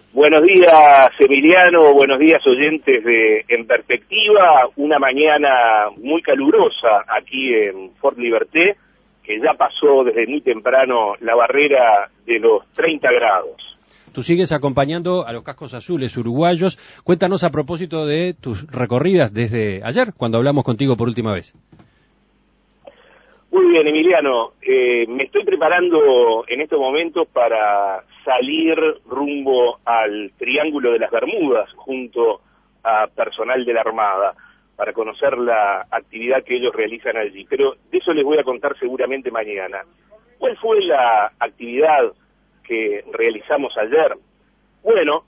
Buenos días, Emiliano, buenos días, oyentes de En Perspectiva. Una mañana muy calurosa aquí en Fort Liberté, que ya pasó desde muy temprano la barrera de los 30 grados. Tú sigues acompañando a los cascos azules uruguayos. Cuéntanos a propósito de tus recorridas desde ayer, cuando hablamos contigo por última vez. Muy bien, Emiliano. Me estoy preparando en estos momentos para salir rumbo al Triángulo de las Bermudas junto a personal de la Armada para conocer la actividad que ellos realizan allí. Pero de eso les voy a contar seguramente mañana. ¿Cuál fue la actividad que realizamos ayer? Bueno,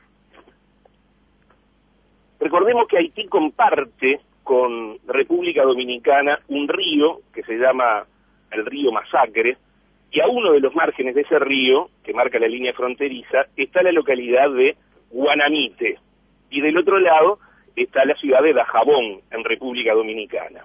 recordemos que Haití comparte con República Dominicana un río que se llama el río Masacre, y a uno de los márgenes de ese río, que marca la línea fronteriza, está la localidad de Guanamite, y del otro lado está la ciudad de Dajabón, en República Dominicana.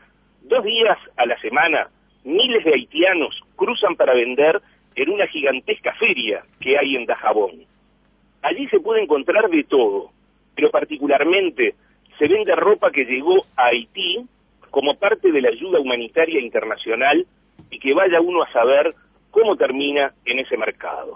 2 días a la semana, miles de haitianos cruzan para vender en una gigantesca feria que hay en Dajabón. Allí se puede encontrar de todo, pero particularmente se vende ropa que llegó a Haití como parte de la ayuda humanitaria internacional, y que vaya uno a saber cómo termina en ese mercado.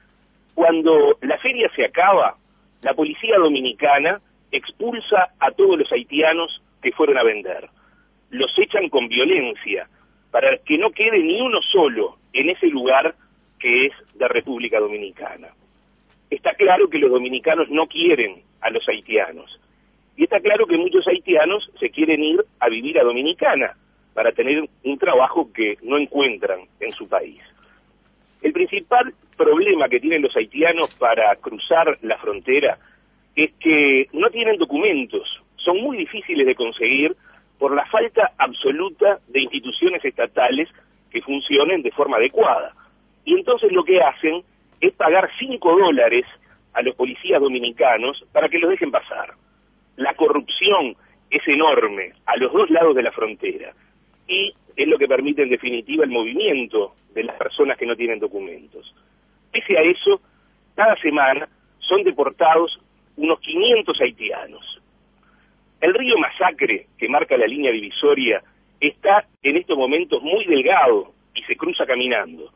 Cuando la feria se acaba, la policía dominicana expulsa a todos los haitianos que fueron a vender. Los echan con violencia para que no quede ni uno solo en ese lugar que es de República Dominicana. Está claro que los dominicanos no quieren a los haitianos. Y está claro que muchos haitianos se quieren ir a vivir a Dominicana para tener un trabajo que no encuentran en su país. El principal problema que tienen los haitianos para cruzar la frontera es que no tienen documentos, son muy difíciles de conseguir por la falta absoluta de instituciones estatales que funcionen de forma adecuada. Y entonces lo que hacen es pagar $5 a los policías dominicanos para que los dejen pasar. La corrupción es enorme a los dos lados de la frontera, y es lo que permite en definitiva el movimiento de las personas que no tienen documentos. Pese a eso, cada semana son deportados unos 500 haitianos. El río Masacre, que marca la línea divisoria, está en estos momentos muy delgado y se cruza caminando.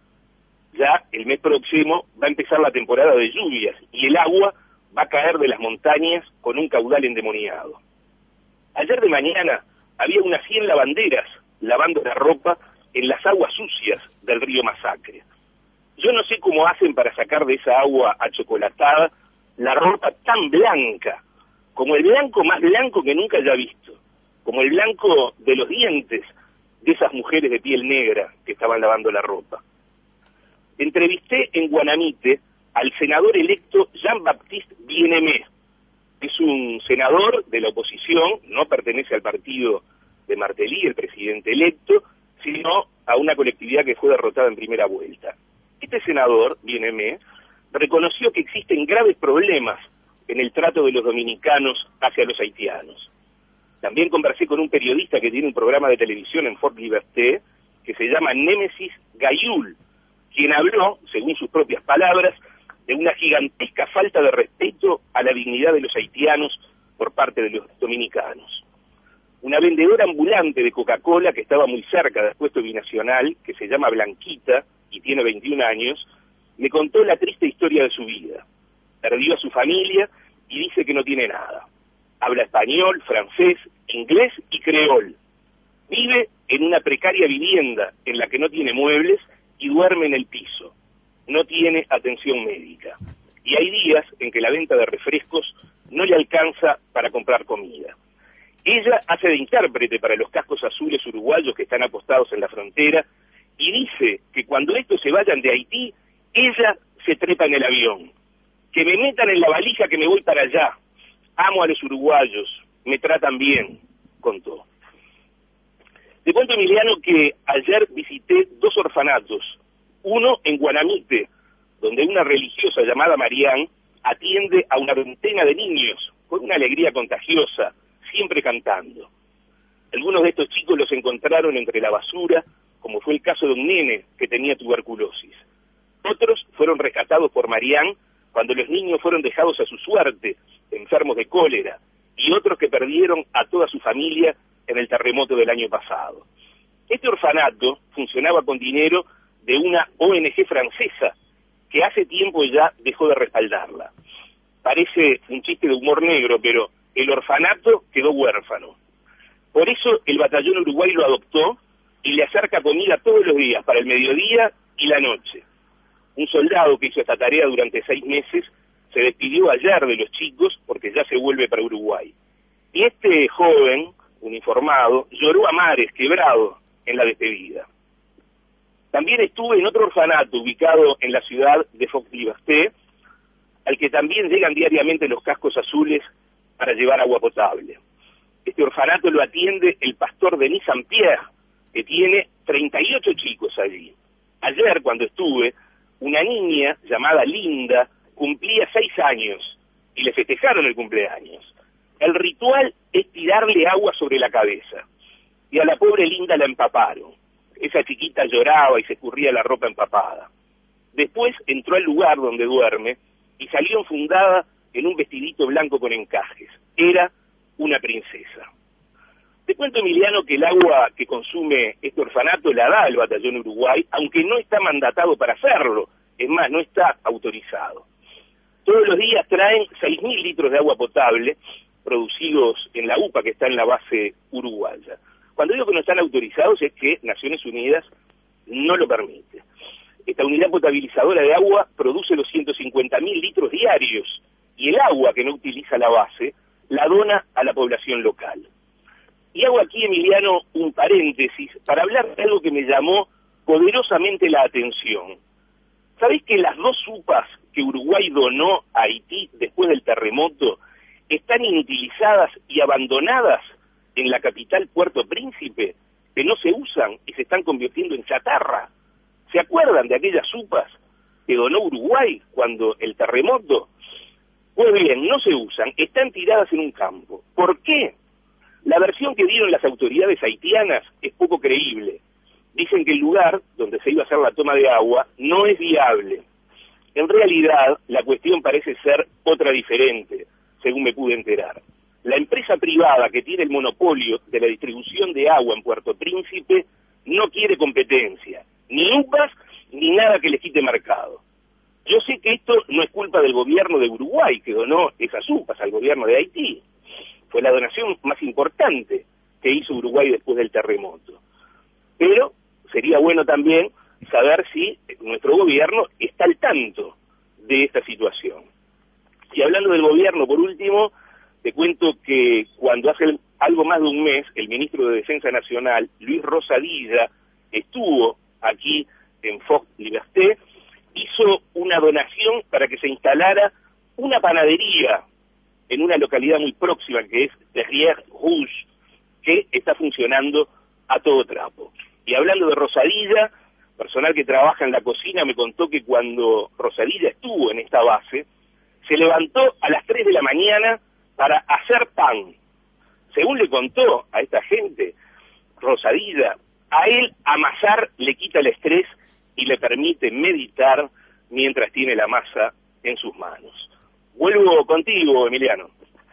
Ya el mes próximo va a empezar la temporada de lluvias y el agua va a caer de las montañas con un caudal endemoniado. Ayer de mañana había unas 100 lavanderas lavando la ropa en las aguas sucias del río Masacre. Yo no sé cómo hacen para sacar de esa agua achocolatada la ropa tan blanca, como el blanco más blanco que nunca haya visto, como el blanco de los dientes de esas mujeres de piel negra que estaban lavando la ropa. Entrevisté en Guanamite al senador electo Jean-Baptiste Bien-Aimé. Es un senador de la oposición, no pertenece al partido de Martelly, el presidente electo, sino a una colectividad que fue derrotada en primera vuelta. Este senador, Bien-Aimé, reconoció que existen graves problemas en el trato de los dominicanos hacia los haitianos. También conversé con un periodista que tiene un programa de televisión en Fort Liberté, que se llama Némesis Gayul, quien habló, según sus propias palabras, de una gigantesca falta de respeto a la dignidad de los haitianos por parte de los dominicanos. Una vendedora ambulante de Coca-Cola que estaba muy cerca del puesto binacional, que se llama Blanquita y tiene 21 años, me contó la triste historia de su vida. Perdió a su familia y dice que no tiene nada. Habla español, francés, inglés y creol. Vive en una precaria vivienda en la que no tiene muebles y duerme en el piso. No tiene atención médica. Y hay días en que la venta de refrescos no le alcanza para comprar comida. Ella hace de intérprete para los cascos azules uruguayos que están apostados en la frontera, y dice que cuando estos se vayan de Haití, ella se trepa en el avión. Que me metan en la valija que me voy para allá. Amo a los uruguayos, me tratan bien, contó. Te cuento, Emiliano, que ayer visité 2 orfanatos, uno en Guanamite, donde una religiosa llamada Marián atiende a una veintena de niños con una alegría contagiosa, siempre cantando. Algunos de estos chicos los encontraron entre la basura, como fue el caso de un nene que tenía tuberculosis. Otros fueron rescatados por Marián cuando los niños fueron dejados a su suerte, enfermos de cólera, y otros que perdieron a toda su familia en el terremoto del año pasado. Este orfanato funcionaba con dinero de una ONG francesa que hace tiempo ya dejó de respaldarla. Parece un chiste de humor negro, pero el orfanato quedó huérfano. Por eso el batallón Uruguay lo adoptó y le acerca comida todos los días, para el mediodía y la noche. Un soldado que hizo esta tarea durante 6 meses se despidió ayer de los chicos porque ya se vuelve para Uruguay. Y este joven, uniformado, lloró a mares, quebrado, en la despedida. También estuve en otro orfanato ubicado en la ciudad de Fox-Liberté, al que también llegan diariamente los cascos azules para llevar agua potable. Este orfanato lo atiende el pastor Denis Saint-Pierre, que tiene 38 chicos allí. Ayer, cuando estuve, una niña llamada Linda cumplía 6 años y le festejaron el cumpleaños. El ritual es tirarle agua sobre la cabeza, y a la pobre Linda la empaparon. Esa chiquita lloraba y se escurría la ropa empapada. Después entró al lugar donde duerme y salió enfundada en un vestidito blanco con encajes. Era una princesa. Te cuento, Emiliano, que el agua que consume este orfanato la da el batallón Uruguay, aunque no está mandatado para hacerlo. Es más, no está autorizado. Todos los días traen 6.000 litros de agua potable producidos en la UPA, que está en la base uruguaya. Cuando digo que no están autorizados es que Naciones Unidas no lo permite. Esta unidad potabilizadora de agua produce los 150.000 litros diarios, y el agua que no utiliza la base la dona a la población local. Y hago aquí, Emiliano, un paréntesis para hablar de algo que me llamó poderosamente la atención. ¿Sabés que las 2 UPAs que Uruguay donó a Haití después del terremoto están inutilizadas y abandonadas en la capital Puerto Príncipe, que no se usan y se están convirtiendo en chatarra? ¿Se acuerdan de aquellas UPAs que donó Uruguay cuando el terremoto? Pues bien, no se usan, están tiradas en un campo. ¿Por qué? La versión que dieron las autoridades haitianas es poco creíble. Dicen que el lugar donde se iba a hacer la toma de agua no es viable. En realidad, la cuestión parece ser otra diferente, según me pude enterar. La empresa privada que tiene el monopolio de la distribución de agua en Puerto Príncipe no quiere competencia, ni UPAs, ni nada que les quite mercado. Yo sé que esto no es culpa del gobierno de Uruguay, que donó esas UPAs al gobierno de Haití. Fue la donación más importante que hizo Uruguay después del terremoto. Pero sería bueno también saber si nuestro gobierno está al tanto de esta situación. Y hablando del gobierno, por último, te cuento que cuando hace algo más de un mes, el ministro de Defensa Nacional, Luis Rosadilla, estuvo aquí en Fox-Liberté, hizo una donación para que se instalara una panadería en una localidad muy próxima, que es Terrière-Rouge, que está funcionando a todo trapo. Y hablando de Rosadilla, personal que trabaja en la cocina me contó que cuando Rosadilla estuvo en esta base, se levantó a las 3 de la mañana para hacer pan. Según le contó a esta gente, Rosadilla, a él amasar le quita el estrés y le permite meditar mientras tiene la masa en sus manos. Vuelvo contigo, Emiliano.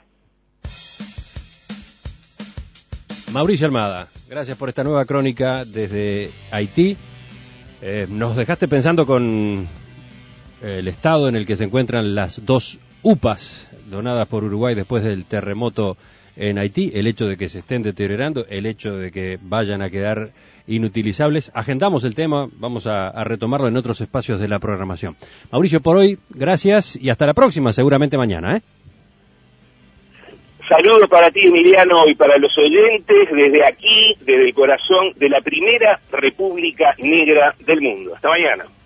Mauricio Almada, gracias por esta nueva crónica desde Haití. Nos dejaste pensando con el estado en el que se encuentran las 2 UPAs donadas por Uruguay después del terremoto en Haití, el hecho de que se estén deteriorando, el hecho de que vayan a quedar inutilizables. Agendamos el tema, vamos a retomarlo en otros espacios de la programación. Mauricio, por hoy, gracias y hasta la próxima, seguramente mañana, ¿eh? Saludos para ti, Emiliano, y para los oyentes desde aquí, desde el corazón de la primera república negra del mundo. Hasta mañana.